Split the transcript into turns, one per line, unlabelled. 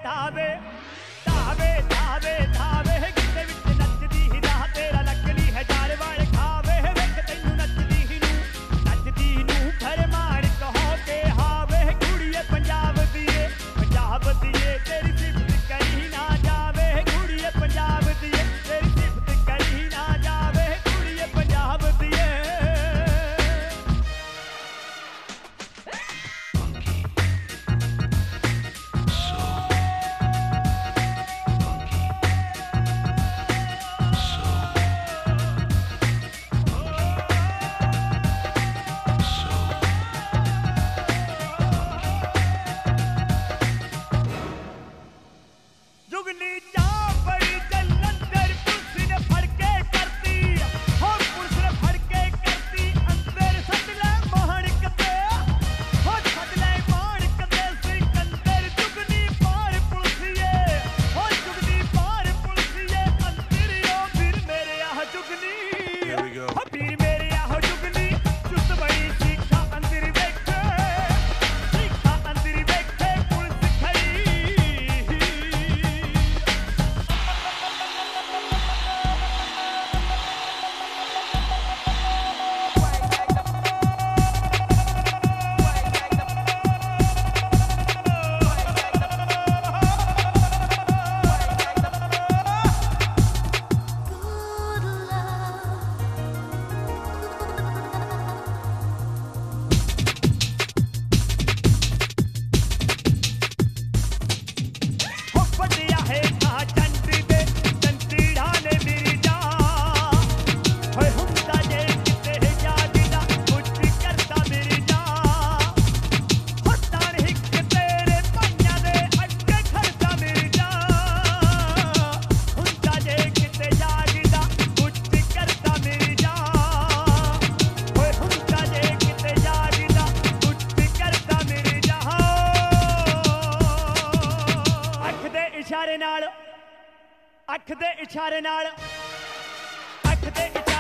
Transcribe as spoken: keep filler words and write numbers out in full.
धावे धावे धावे धावे गिद्दे विच नचदी ही राह तेरा लगनी है जाल वाले खावे वेख तैनू नचदी ही नू नचदी नू फरमान कहो के हावे कुड़िए पंजाब दिए पंजाब दिए तेरी सिफत कहीं ना जावे कुड़िए पंजाब दिए तेरी सिफत कहीं ना जावे कुड़िए पंजाब दिए जुगनी जा बड़ी जलंधर पुलिस ने फड़ के करती हो पुलिस ने फड़ के करती अंदर सदले माणक ते हो सदले माणक ते सिकंदर जुगनी पार पुलिसिए हो जुगनी पार पुलिसिए अंदर ओ फिर मेरे आह जुगनी
Here we go.
हो फिर मेरे आह जुगनी चुस्त बड़ी सीखा अंदर बैठे सीखा अंदर बैठे पुलिस खड़ी हो बढ़िया है ना चंद दे चंदीड़ा ने मेरी जा होए हुंदा जे किते जागदा कुछ करदा मेरी जा हो ताण हिक तेरे पाइयां दे अग्गे खड़दा मेरी जा हुंदा जे किते जागदा कुछ करदा मेरी जा होए हुंदा जे किते जागदा कुछ करदा मेरी जा ਅੱਖ ਦੇ ਇਸ਼ਾਰੇ ਨਾਲ ਅੱਖ ਦੇ ਇਸ਼ਾਰੇ ਨਾਲ ਅੱਖ ਦੇ ਇਸ਼ਾਰੇ